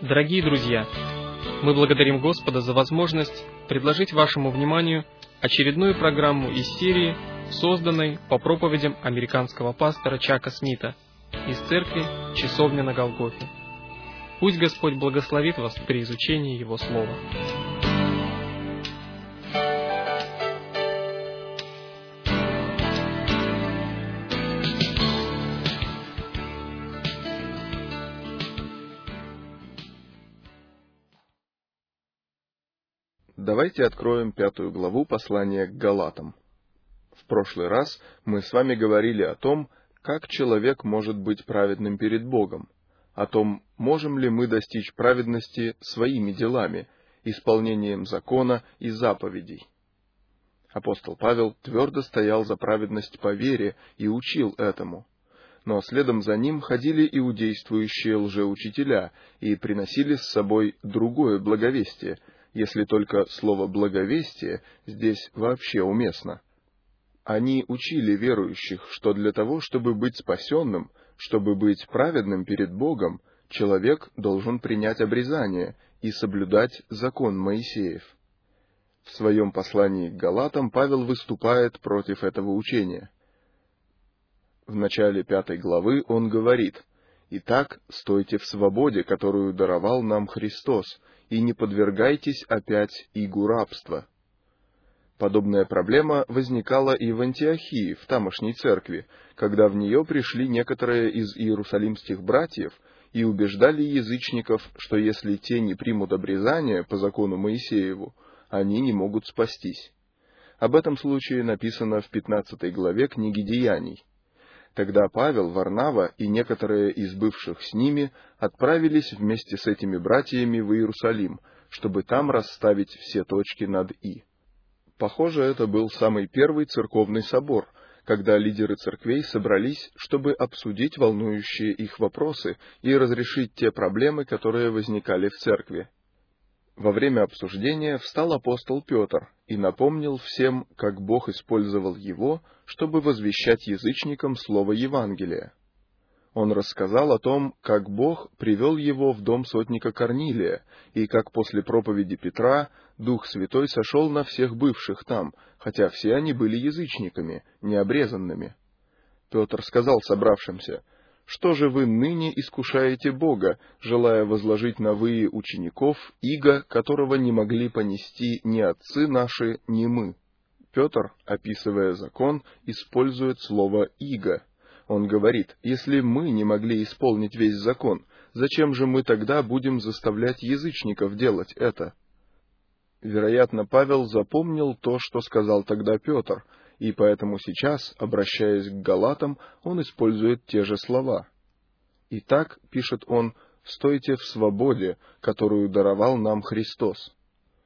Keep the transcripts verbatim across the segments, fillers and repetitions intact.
Дорогие друзья, мы благодарим Господа за возможность предложить вашему вниманию очередную программу из серии, созданной по проповедям американского пастора Чака Смита из церкви «Часовня на Голгофе». Пусть Господь благословит вас при изучении Его Слова. Давайте откроем пятую главу послания к Галатам. В прошлый раз мы с вами говорили о том, как человек может быть праведным перед Богом, о том, можем ли мы достичь праведности своими делами, исполнением закона и заповедей. Апостол Павел твердо стоял за праведность по вере и учил этому. Но следом за ним ходили иудействующие лжеучителя и приносили с собой другое благовестие, если только слово «благовестие» здесь вообще уместно. Они учили верующих, что для того, чтобы быть спасенным, чтобы быть праведным перед Богом, человек должен принять обрезание и соблюдать закон Моисеев. В своем послании к Галатам Павел выступает против этого учения. В начале пятой главы он говорит: «Итак, стойте в свободе, которую даровал нам Христос, и не подвергайтесь опять игу рабства». Подобная проблема возникала и в Антиохии, в тамошней церкви, когда в нее пришли некоторые из иерусалимских братьев и убеждали язычников, что если те не примут обрезание по закону Моисееву, они не могут спастись. Об этом случае написано в пятнадцатой главе книги Деяний. Тогда Павел, Варнава и некоторые из бывших с ними отправились вместе с этими братьями в Иерусалим, чтобы там расставить все точки над «и». Похоже, это был самый первый церковный собор, когда лидеры церквей собрались, чтобы обсудить волнующие их вопросы и разрешить те проблемы, которые возникали в церкви. Во время обсуждения встал апостол Петр и напомнил всем, как Бог использовал его, чтобы возвещать язычникам слово Евангелия. Он рассказал о том, как Бог привел его в дом сотника Корнилия, и как после проповеди Петра Дух Святой сошел на всех бывших там, хотя все они были язычниками, необрезанными. Петр сказал собравшимся: «Что же вы ныне искушаете Бога, желая возложить на вы учеников иго, которого не могли понести ни отцы наши, ни мы?» Петр, описывая закон, использует слово «иго». Он говорит: «Если мы не могли исполнить весь закон, зачем же мы тогда будем заставлять язычников делать это?» Вероятно, Павел запомнил то, что сказал тогда Петр, и поэтому сейчас, обращаясь к Галатам, он использует те же слова. «Итак, — пишет он, — стойте в свободе, которую даровал нам Христос».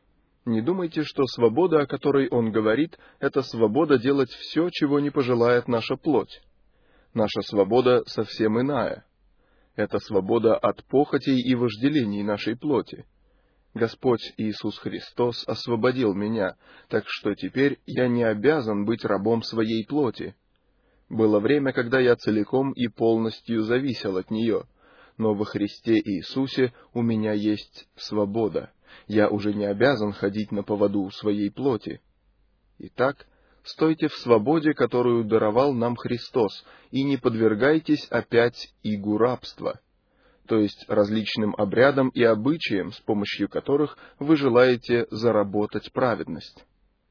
Не думайте, что свобода, о которой он говорит, — это свобода делать все, чего не пожелает наша плоть. Наша свобода совсем иная. Это свобода от похотей и вожделений нашей плоти. Господь Иисус Христос освободил меня, так что теперь я не обязан быть рабом своей плоти. Было время, когда я целиком и полностью зависел от нее, но во Христе Иисусе у меня есть свобода. Я уже не обязан ходить на поводу у своей плоти. Итак, стойте в свободе, которую даровал нам Христос, и не подвергайтесь опять игу рабства, то есть различным обрядам и обычаям, с помощью которых вы желаете заработать праведность.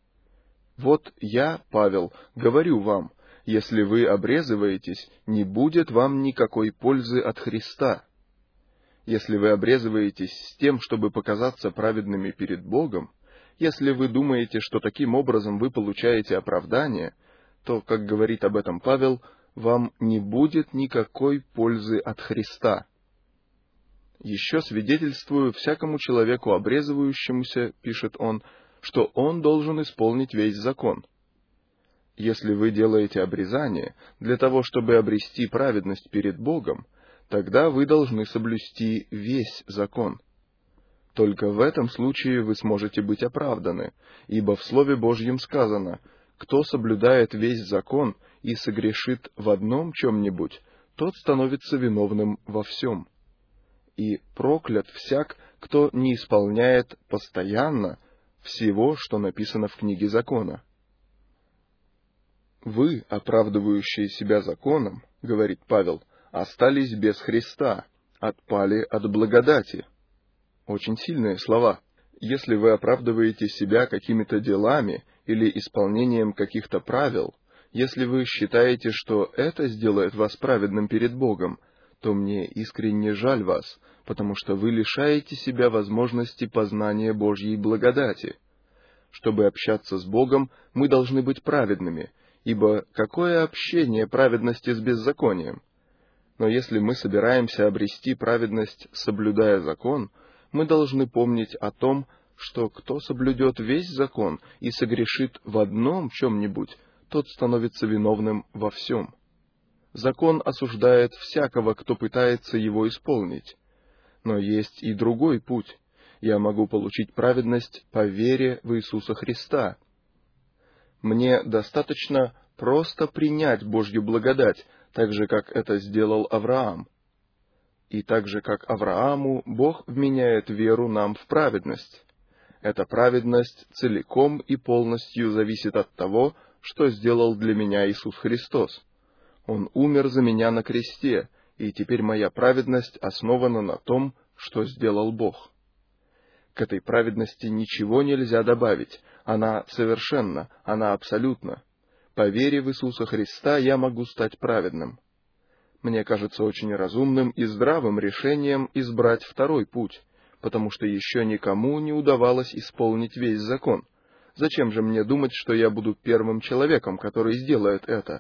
Вот я, Павел, говорю вам, если вы обрезываетесь, не будет вам никакой пользы от Христа. Если вы обрезываетесь с тем, чтобы показаться праведными перед Богом, если вы думаете, что таким образом вы получаете оправдание, то, как говорит об этом Павел, вам не будет никакой пользы от Христа. «Еще свидетельствую всякому человеку обрезывающемуся, — пишет он, — что он должен исполнить весь закон». Если вы делаете обрезание для того, чтобы обрести праведность перед Богом, тогда вы должны соблюсти весь закон. Только в этом случае вы сможете быть оправданы, ибо в Слове Божьем сказано: «Кто соблюдает весь закон и согрешит в одном чем-нибудь, тот становится виновным во всем». и проклят всяк, кто не исполняет постоянно всего, что написано в книге закона. Вы, оправдывающие себя законом, говорит Павел, остались без Христа, отпали от благодати. Очень сильные слова. Если вы оправдываете себя какими-то делами или исполнением каких-то правил, если вы считаете, что это сделает вас праведным перед Богом, то мне искренне жаль вас, потому что вы лишаете себя возможности познания Божьей благодати. Чтобы общаться с Богом, мы должны быть праведными, ибо какое общение праведности с беззаконием? Но если мы собираемся обрести праведность, соблюдая закон, мы должны помнить о том, что кто соблюдет весь закон и согрешит в одном чем-нибудь, тот становится виновным во всем. Закон осуждает всякого, кто пытается его исполнить. Но есть и другой путь. Я могу получить праведность по вере в Иисуса Христа. Мне достаточно просто принять Божью благодать, так же, как это сделал Авраам. И так же, как Аврааму, Бог вменяет веру нам в праведность. Эта праведность целиком и полностью зависит от того, что сделал для меня Иисус Христос. Он умер за меня на кресте, и теперь моя праведность основана на том, что сделал Бог. К этой праведности ничего нельзя добавить, она совершенна, она абсолютна. По вере в Иисуса Христа я могу стать праведным. Мне кажется очень разумным и здравым решением избрать второй путь, потому что еще никому не удавалось исполнить весь закон. Зачем же мне думать, что я буду первым человеком, который сделает это?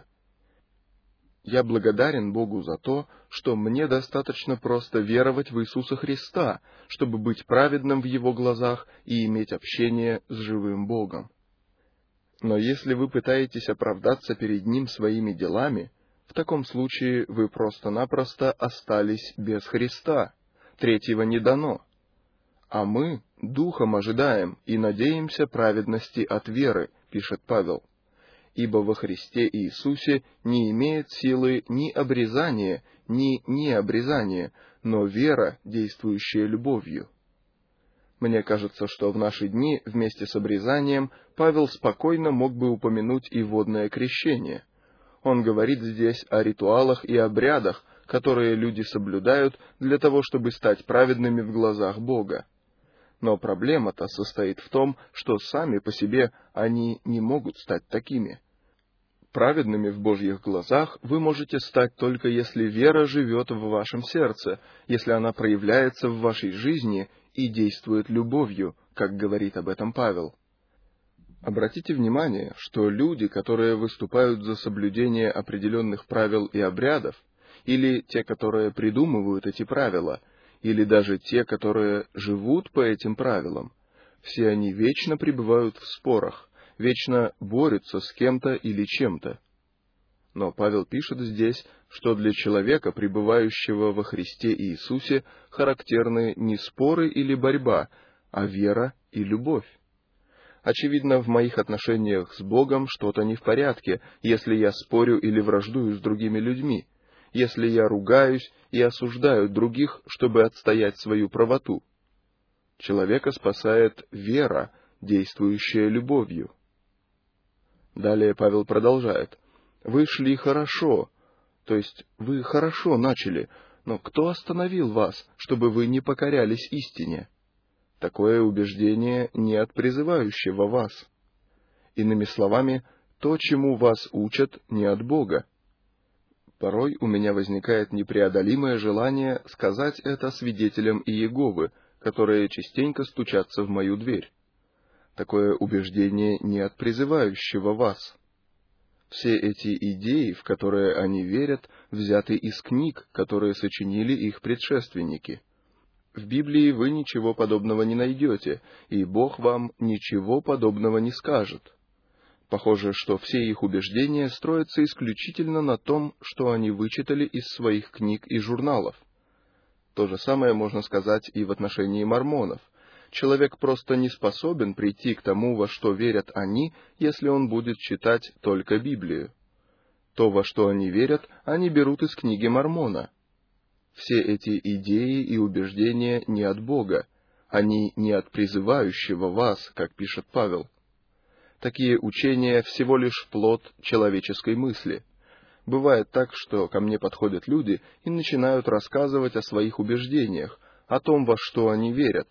Я благодарен Богу за то, что мне достаточно просто веровать в Иисуса Христа, чтобы быть праведным в Его глазах и иметь общение с живым Богом. Но если вы пытаетесь оправдаться перед Ним своими делами, в таком случае вы просто-напросто остались без Христа, третьего не дано. А мы духом ожидаем и надеемся праведности от веры, пишет Павел. Ибо во Христе Иисусе не имеет силы ни обрезание, ни необрезание, но вера, действующая любовью. Мне кажется, что в наши дни вместе с обрезанием Павел спокойно мог бы упомянуть и водное крещение. Он говорит здесь о ритуалах и обрядах, которые люди соблюдают для того, чтобы стать праведными в глазах Бога. Но проблема-то состоит в том, что сами по себе они не могут стать такими. Праведными в Божьих глазах вы можете стать только если вера живет в вашем сердце, если она проявляется в вашей жизни и действует любовью, как говорит об этом Павел. Обратите внимание, что люди, которые выступают за соблюдение определенных правил и обрядов, или те, которые придумывают эти правила, или даже те, которые живут по этим правилам, все они вечно пребывают в спорах, вечно борются с кем-то или чем-то. Но Павел пишет здесь, что для человека, пребывающего во Христе Иисусе, характерны не споры или борьба, а вера и любовь. Очевидно, в моих отношениях с Богом что-то не в порядке, если я спорю или враждую с другими людьми, если я ругаюсь и осуждаю других, чтобы отстоять свою правоту. Человека спасает вера, действующая любовью. Далее Павел продолжает. «Вы шли хорошо», то есть вы хорошо начали, но кто остановил вас, чтобы вы не покорялись истине? Такое убеждение не от призывающего вас. Иными словами, то, чему вас учат, не от Бога. Порой у меня возникает непреодолимое желание сказать это свидетелям Иеговы, которые частенько стучатся в мою дверь. Такое убеждение не от призывающего вас. Все эти идеи, в которые они верят, взяты из книг, которые сочинили их предшественники. В Библии вы ничего подобного не найдете, и Бог вам ничего подобного не скажет. Похоже, что все их убеждения строятся исключительно на том, что они вычитали из своих книг и журналов. То же самое можно сказать и в отношении мормонов. Человек просто не способен прийти к тому, во что верят они, если он будет читать только Библию. То, во что они верят, они берут из книги Мормона. Все эти идеи и убеждения не от Бога, они не от призывающего вас, как пишет Павел. Такие учения всего лишь плод человеческой мысли. Бывает так, что ко мне подходят люди и начинают рассказывать о своих убеждениях, о том, во что они верят.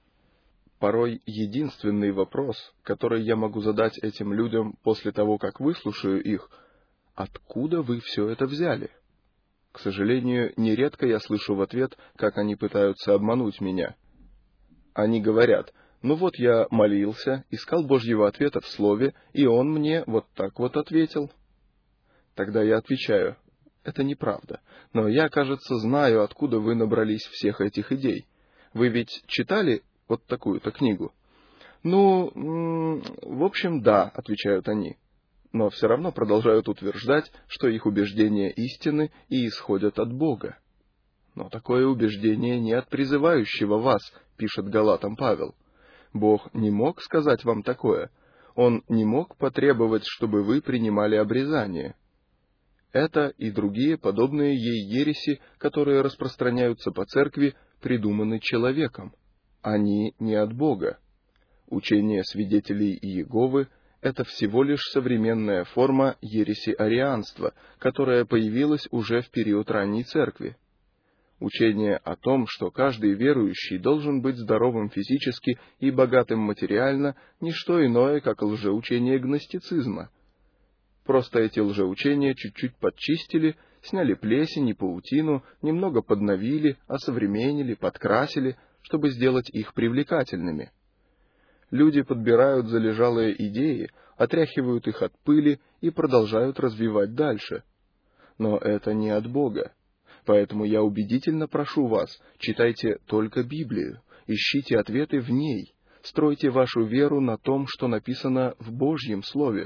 Порой единственный вопрос, который я могу задать этим людям после того, как выслушаю их: откуда вы все это взяли? К сожалению, нередко я слышу в ответ, как они пытаются обмануть меня. Они говорят: ну вот я молился, искал Божьего ответа в Слове, и Он мне вот так вот ответил. Тогда я отвечаю: это неправда, но я, кажется, знаю, откуда вы набрались всех этих идей. Вы ведь читали вот такую-то книгу? Ну, в общем, да, отвечают они, но все равно продолжают утверждать, что их убеждения истинны и исходят от Бога. Но такое убеждение не от призывающего вас, пишет Галатам Павел. Бог не мог сказать вам такое. Он не мог потребовать, чтобы вы принимали обрезание. Это и другие подобные ей ереси, которые распространяются по церкви, придуманы человеком. Они не от Бога. Учение свидетелей Иеговы — это всего лишь современная форма ереси арианства, которая появилась уже в период ранней церкви. Учение о том, что каждый верующий должен быть здоровым физически и богатым материально, не что иное, как лжеучение гностицизма. Просто эти лжеучения чуть-чуть подчистили, сняли плесень и паутину, немного подновили, осовременили, подкрасили, чтобы сделать их привлекательными. Люди подбирают залежалые идеи, отряхивают их от пыли и продолжают развивать дальше. Но это не от Бога. Поэтому я убедительно прошу вас, читайте только Библию, ищите ответы в ней, стройте вашу веру на том, что написано в Божьем Слове.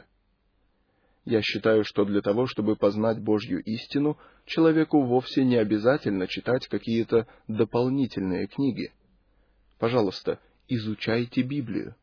Я считаю, что для того, чтобы познать Божью истину, человеку вовсе не обязательно читать какие-то дополнительные книги. Пожалуйста, изучайте Библию.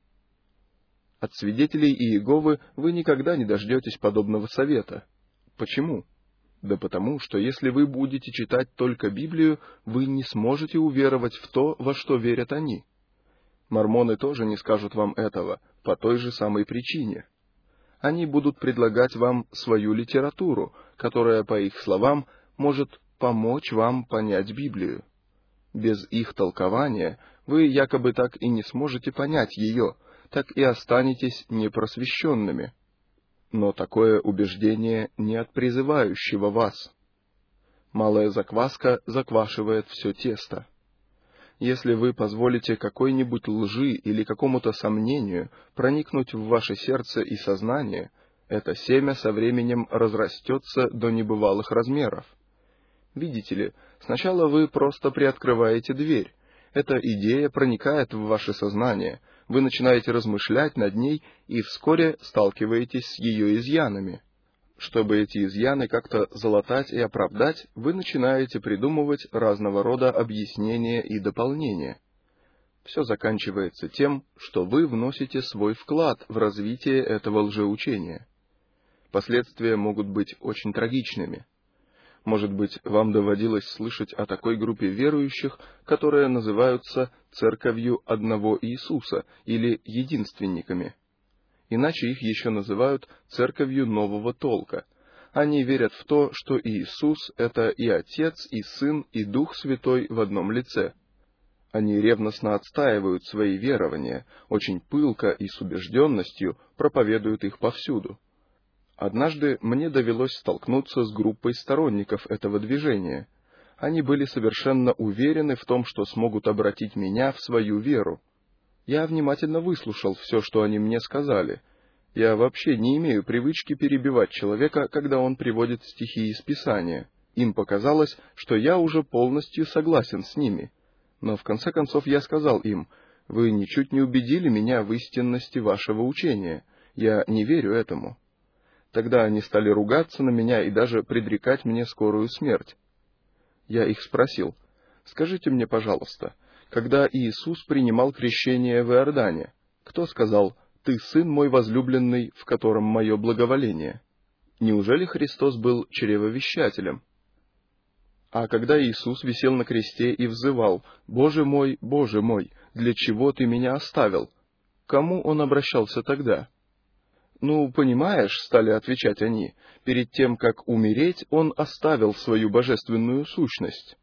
От свидетелей Иеговы вы никогда не дождетесь подобного совета. Почему? Да потому, что если вы будете читать только Библию, вы не сможете уверовать в то, во что верят они. Мормоны тоже не скажут вам этого, по той же самой причине. Они будут предлагать вам свою литературу, которая, по их словам, может помочь вам понять Библию. Без их толкования вы якобы так и не сможете понять ее, так и останетесь непросвещенными. Но такое убеждение не от призывающего вас. Малая закваска заквашивает все тесто. Если вы позволите какой-нибудь лжи или какому-то сомнению проникнуть в ваше сердце и сознание, это семя со временем разрастется до небывалых размеров. Видите ли, сначала вы просто приоткрываете дверь. Эта идея проникает в ваше сознание, вы начинаете размышлять над ней и вскоре сталкиваетесь с ее изъянами. Чтобы эти изъяны как-то залатать и оправдать, вы начинаете придумывать разного рода объяснения и дополнения. Все заканчивается тем, что вы вносите свой вклад в развитие этого лжеучения. Последствия могут быть очень трагичными. Может быть, вам доводилось слышать о такой группе верующих, которые называются «Церковью одного Иисуса» или «Единственниками». Иначе их еще называют «Церковью нового толка». Они верят в то, что Иисус — это и Отец, и Сын, и Дух Святой в одном лице. Они ревностно отстаивают свои верования, очень пылко и с убежденностью проповедуют их повсюду. Однажды мне довелось столкнуться с группой сторонников этого движения. Они были совершенно уверены в том, что смогут обратить меня в свою веру. Я внимательно выслушал все, что они мне сказали. Я вообще не имею привычки перебивать человека, когда он приводит стихи из Писания. Им показалось, что я уже полностью согласен с ними. Но в конце концов я сказал им: «Вы ничуть не убедили меня в истинности вашего учения. Я не верю этому». Тогда они стали ругаться на меня и даже предрекать мне скорую смерть. Я их спросил: «Скажите мне, пожалуйста, когда Иисус принимал крещение в Иордане, кто сказал: „Ты сын мой возлюбленный, в котором мое благоволение“? Неужели Христос был чревовещателем?» А когда Иисус висел на кресте и взывал: «Боже мой, Боже мой, для чего ты меня оставил?», к кому он обращался тогда? «Ну, понимаешь, — стали отвечать они, — перед тем, как умереть, он оставил свою божественную сущность».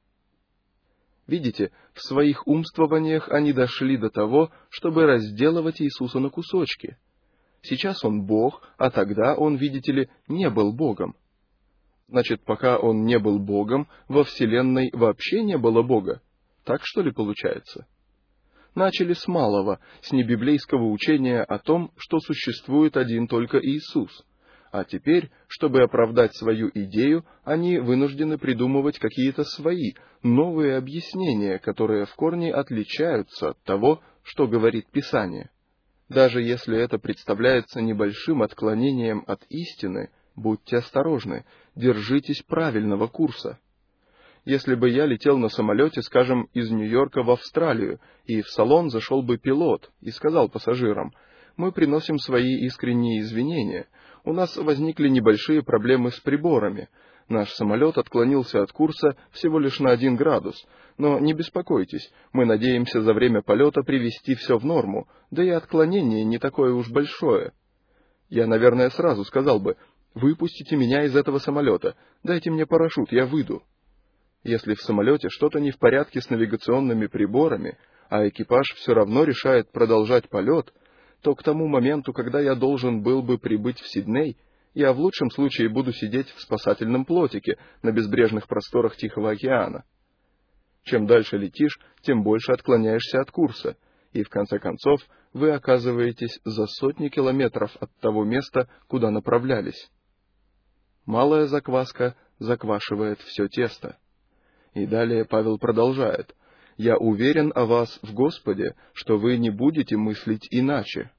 Видите, в своих умствованиях они дошли до того, чтобы разделывать Иисуса на кусочки. Сейчас он Бог, а тогда он, видите ли, не был Богом. Значит, пока он не был Богом, во Вселенной вообще не было Бога. Так что ли получается? Начали с малого, с небиблейского учения о том, что существует один только Иисус. А теперь, чтобы оправдать свою идею, они вынуждены придумывать какие-то свои, новые объяснения, которые в корне отличаются от того, что говорит Писание. Даже если это представляется небольшим отклонением от истины, будьте осторожны, держитесь правильного курса. Если бы я летел на самолете, скажем, из Нью-Йорка в Австралию, и в салон зашел бы пилот и сказал пассажирам: «Мы приносим свои искренние извинения. У нас возникли небольшие проблемы с приборами. Наш самолет отклонился от курса всего лишь на один градус. Но не беспокойтесь, мы надеемся за время полета привести все в норму, да и отклонение не такое уж большое». Я, наверное, сразу сказал бы: «Выпустите меня из этого самолета, дайте мне парашют, я выйду». Если в самолете что-то не в порядке с навигационными приборами, а экипаж все равно решает продолжать полет, то к тому моменту, когда я должен был бы прибыть в Сидней, я в лучшем случае буду сидеть в спасательном плотике на безбрежных просторах Тихого океана. Чем дальше летишь, тем больше отклоняешься от курса, и в конце концов вы оказываетесь за сотни километров от того места, куда направлялись. Малая закваска заквашивает все тесто. И далее Павел продолжает: «Я уверен о вас в Господе, что вы не будете мыслить иначе».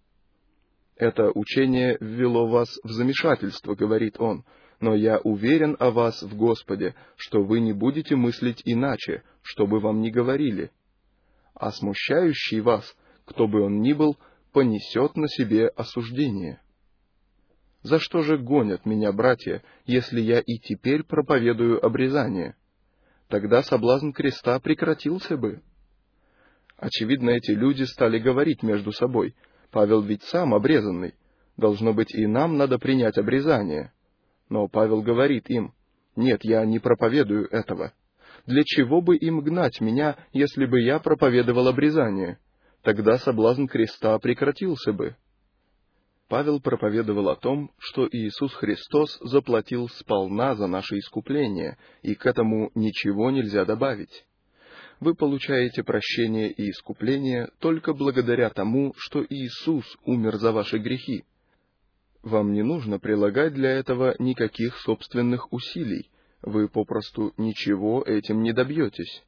Это учение ввело вас в замешательство, говорит он, но я уверен о вас в Господе, что вы не будете мыслить иначе, что бы вам ни говорили. А смущающий вас, кто бы он ни был, понесет на себе осуждение. За что же гонят меня братья, если я и теперь проповедую обрезание? Тогда соблазн креста прекратился бы. Очевидно, эти люди стали говорить между собой: Павел ведь сам обрезанный, должно быть, и нам надо принять обрезание. Но Павел говорит им: нет, я не проповедую этого. Для чего бы им гнать меня, если бы я проповедовал обрезание? Тогда соблазн креста прекратился бы. Павел проповедовал о том, что Иисус Христос заплатил сполна за наше искупление, и к этому ничего нельзя добавить. Вы получаете прощение и искупление только благодаря тому, что Иисус умер за ваши грехи. Вам не нужно прилагать для этого никаких собственных усилий, вы попросту ничего этим не добьетесь.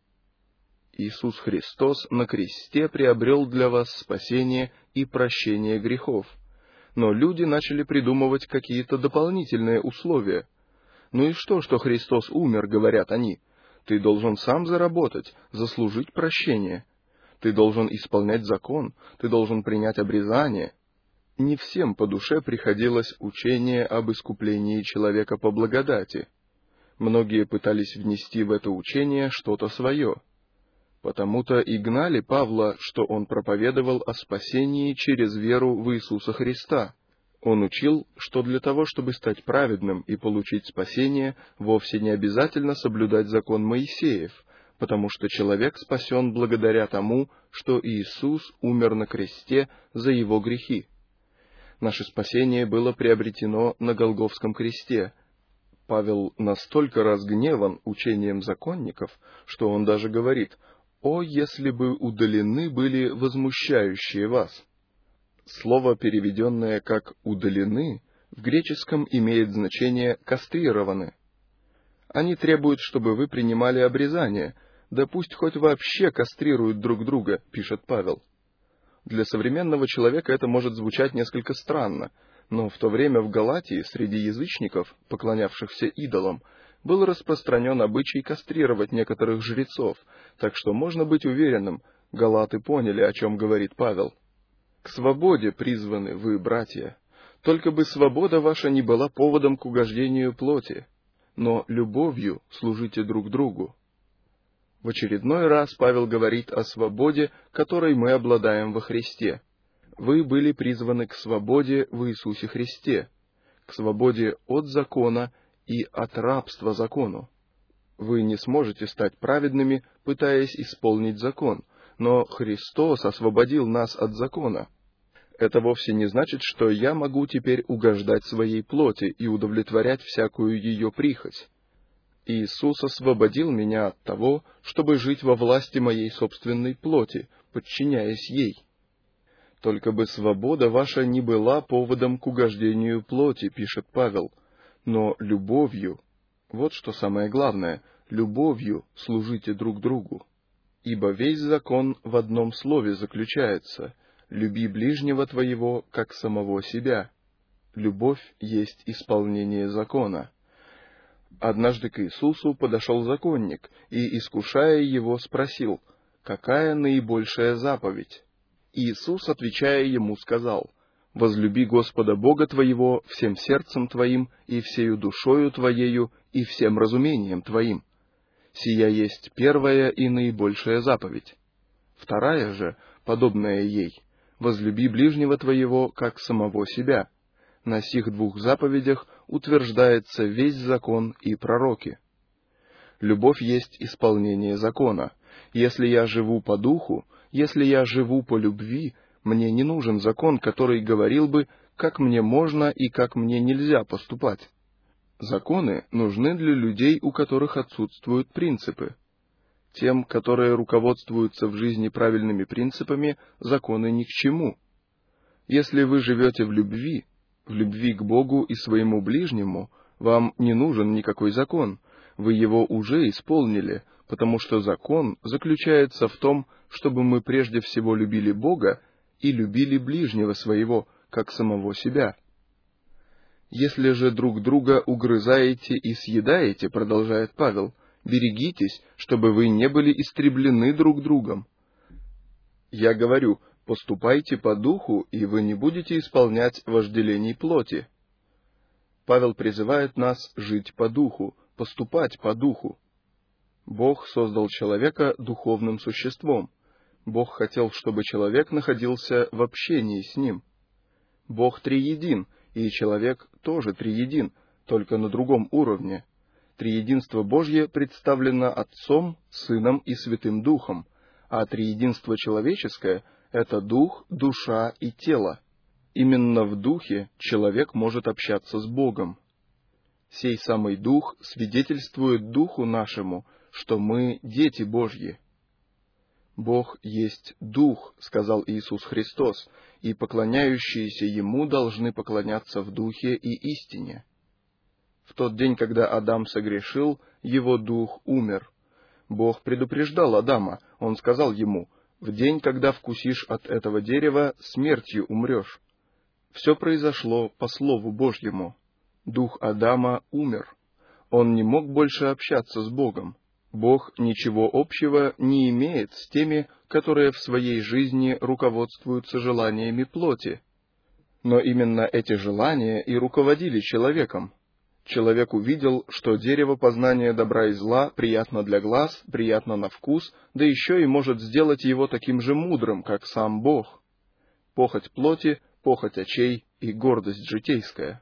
Иисус Христос на кресте приобрел для вас спасение и прощение грехов. Но люди начали придумывать какие-то дополнительные условия. «Ну и что, что Христос умер, — говорят они, — ты должен сам заработать, заслужить прощение. Ты должен исполнять закон, ты должен принять обрезание». Не всем по душе приходилось учение об искуплении человека по благодати. Многие пытались внести в это учение что-то свое. Потому-то и гнали Павла, что он проповедовал о спасении через веру в Иисуса Христа. Он учил, что для того, чтобы стать праведным и получить спасение, вовсе не обязательно соблюдать закон Моисеев, потому что человек спасен благодаря тому, что Иисус умер на кресте за его грехи. Наше спасение было приобретено на Голгофском кресте. Павел настолько разгневан учением законников, что он даже говорит: «О, если бы удалены были возмущающие вас!» Слово, переведенное как «удалены», в греческом имеет значение «кастрированы». Они требуют, чтобы вы принимали обрезание, да пусть хоть вообще кастрируют друг друга, пишет Павел. Для современного человека это может звучать несколько странно, но в то время в Галатии среди язычников, поклонявшихся идолам, был распространен обычай кастрировать некоторых жрецов, так что можно быть уверенным, галаты поняли, о чем говорит Павел. К свободе призваны вы, братья, только бы свобода ваша не была поводом к угождению плоти. но любовью служите друг другу. В очередной раз Павел говорит о свободе, которой мы обладаем во Христе. Вы были призваны к свободе в Иисусе Христе, к свободе от закона и от рабства закону. Вы не сможете стать праведными, пытаясь исполнить закон, но Христос освободил нас от закона. Это вовсе не значит, что я могу теперь угождать своей плоти и удовлетворять всякую ее прихоть. Иисус освободил меня от того, чтобы жить во власти моей собственной плоти, подчиняясь ей. Только бы свобода ваша не была поводом к угождению плоти, пишет Павел, но любовью, вот что самое главное, любовью служите друг другу. Ибо весь закон в одном слове заключается: люби ближнего твоего, как самого себя. Любовь есть исполнение закона. Однажды к Иисусу подошел законник и, искушая его, спросил: какая наибольшая заповедь? Иисус, отвечая ему, сказал: возлюби Господа Бога твоего всем сердцем твоим и всею душою твоею и всем разумением твоим. Сия есть первая и наибольшая заповедь. Вторая же, подобная ей: возлюби ближнего твоего, как самого себя. На сих двух заповедях утверждается весь закон и пророки. Любовь есть исполнение закона. Если я живу по духу, если я живу по любви, мне не нужен закон, который говорил бы, как мне можно и как мне нельзя поступать. Законы нужны для людей, у которых отсутствуют принципы. Тем, которые руководствуются в жизни правильными принципами, законы ни к чему. Если вы живете в любви, в любви к Богу и своему ближнему, вам не нужен никакой закон, вы его уже исполнили, потому что закон заключается в том, чтобы мы прежде всего любили Бога и любили ближнего своего, как самого себя. Если же друг друга угрызаете и съедаете, продолжает Павел, берегитесь, чтобы вы не были истреблены друг другом. Я говорю, поступайте по духу, и вы не будете исполнять вожделений плоти. Павел призывает нас жить по духу, поступать по духу. Бог создал человека духовным существом. Бог хотел, чтобы человек находился в общении с Ним. Бог триедин, и человек тоже триедин, только на другом уровне. Триединство Божье представлено Отцом, Сыном и Святым Духом, а триединство человеческое — это дух, душа и тело. Именно в духе человек может общаться с Богом. Сей самый дух свидетельствует духу нашему, что мы дети Божьи. «Бог есть Дух», — сказал Иисус Христос, «и поклоняющиеся Ему должны поклоняться в Духе и истине». В тот день, когда Адам согрешил, его дух умер. Бог предупреждал Адама, Он сказал ему: «В день, когда вкусишь от этого дерева, смертью умрешь». Все произошло по Слову Божьему. Дух Адама умер. Он не мог больше общаться с Богом. Бог ничего общего не имеет с теми, которые в своей жизни руководствуются желаниями плоти. Но именно эти желания и руководили человеком. Человек увидел, что дерево познания добра и зла приятно для глаз, приятно на вкус, да еще и может сделать его таким же мудрым, как сам Бог. Похоть плоти, похоть очей и гордость житейская.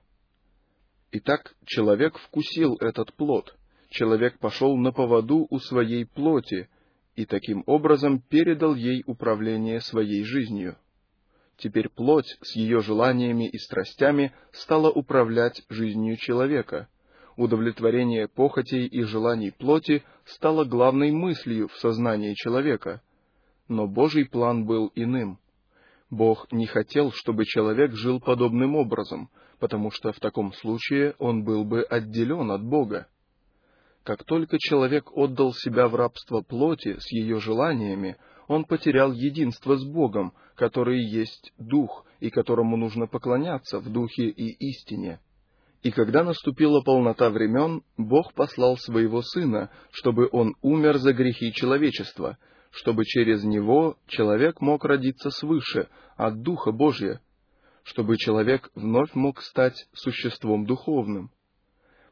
Итак, человек вкусил этот плод. Человек пошел на поводу у своей плоти и таким образом передал ей управление своей жизнью. Теперь плоть с ее желаниями и страстями стала управлять жизнью человека. Удовлетворение похотей и желаний плоти стало главной мыслью в сознании человека. Но Божий план был иным. Бог не хотел, чтобы человек жил подобным образом, потому что в таком случае он был бы отделен от Бога. Как только человек отдал себя в рабство плоти с ее желаниями, он потерял единство с Богом, который есть Дух, и которому нужно поклоняться в Духе и истине. И когда наступила полнота времен, Бог послал Своего Сына, чтобы Он умер за грехи человечества, чтобы через Него человек мог родиться свыше, от Духа Божия, чтобы человек вновь мог стать существом духовным.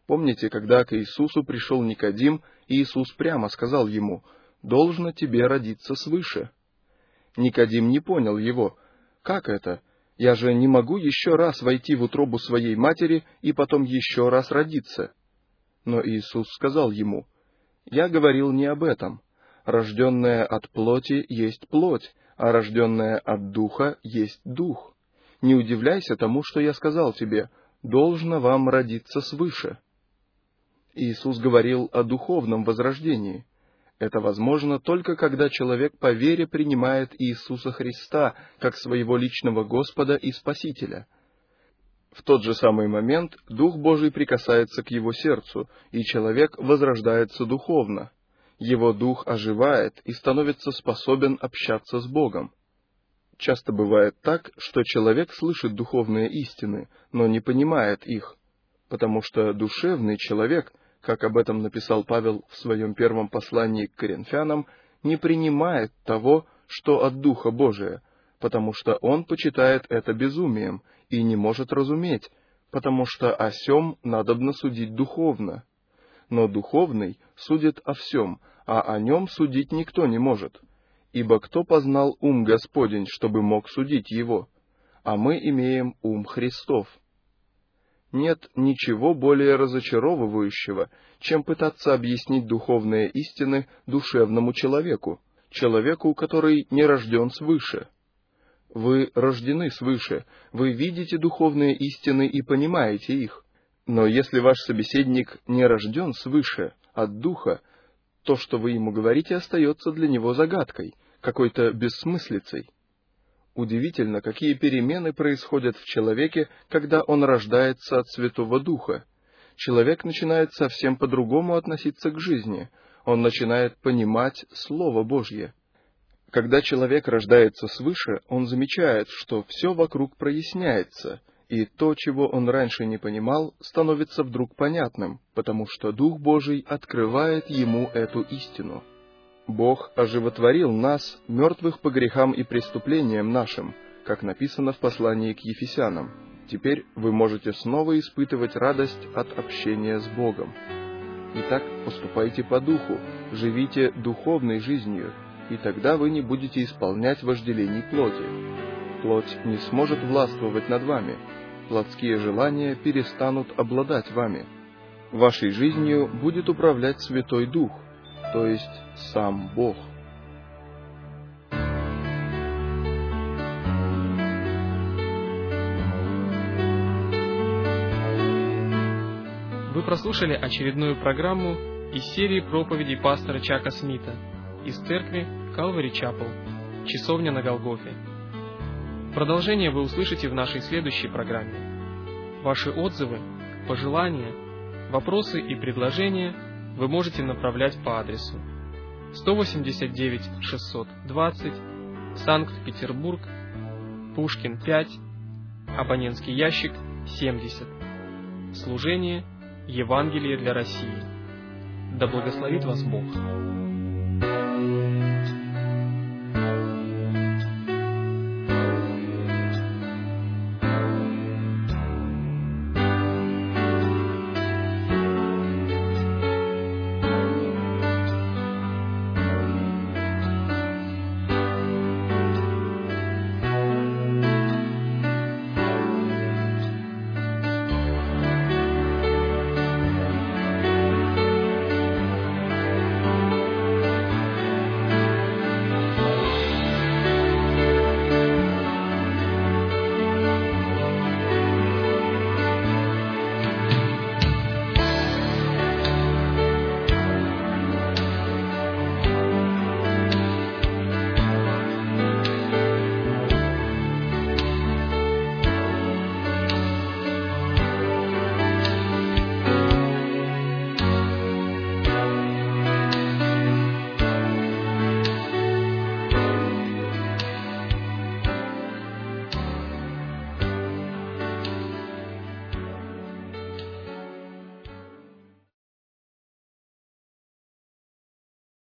Помните, когда к Иисусу пришел Никодим, Иисус прямо сказал ему: «Должно тебе родиться свыше». Никодим не понял его. «Как это? Я же не могу еще раз войти в утробу своей матери и потом еще раз родиться». Но Иисус сказал ему: «Я говорил не об этом. Рожденное от плоти есть плоть, а рожденное от духа есть дух. Не удивляйся тому, что я сказал тебе: должно вам родиться свыше». Иисус говорил о духовном возрождении. Это возможно только когда человек по вере принимает Иисуса Христа как своего личного Господа и Спасителя. В тот же самый момент Дух Божий прикасается к его сердцу, и человек возрождается духовно. Его дух оживает и становится способен общаться с Богом. Часто бывает так, что человек слышит духовные истины, но не понимает их, потому что душевный человек, как об этом написал Павел в своем первом послании к Коринфянам, не принимает того, что от Духа Божия, потому что он почитает это безумием и не может разуметь, потому что о сем надобно судить духовно. Но духовный судит о всем, а о нем судить никто не может. Ибо кто познал ум Господень, чтобы мог судить его? А мы имеем ум Христов. Нет ничего более разочаровывающего, чем пытаться объяснить духовные истины душевному человеку, человеку, который не рожден свыше. Вы рождены свыше, вы видите духовные истины и понимаете их. Но если ваш собеседник не рожден свыше, от духа, то, что вы ему говорите, остается для него загадкой, какой-то бессмыслицей. Удивительно, какие перемены происходят в человеке, когда он рождается от Святого Духа. Человек начинает совсем по-другому относиться к жизни, он начинает понимать Слово Божье. Когда человек рождается свыше, он замечает, что все вокруг проясняется, и то, чего он раньше не понимал, становится вдруг понятным, потому что Дух Божий открывает ему эту истину. Бог оживотворил нас, мертвых по грехам и преступлениям нашим, как написано в послании к Ефесянам. Теперь вы можете снова испытывать радость от общения с Богом. Итак, поступайте по духу, живите духовной жизнью, и тогда вы не будете исполнять вожделений плоти. Плоть не сможет властвовать над вами, плотские желания перестанут обладать вами. Вашей жизнью будет управлять Святой Дух, то есть сам Бог. Вы прослушали очередную программу из серии проповедей пастора Чака Смита из церкви Calvary Chapel, Часовня на Голгофе. Продолжение вы услышите в нашей следующей программе. Ваши отзывы, пожелания, вопросы и предложения вы можете направлять по адресу сто восемьдесят девять шестьсот двадцать, Санкт-Петербург, Пушкин пять, абонентский ящик семьдесят. Служение Евангелие для России. Да благословит вас Бог!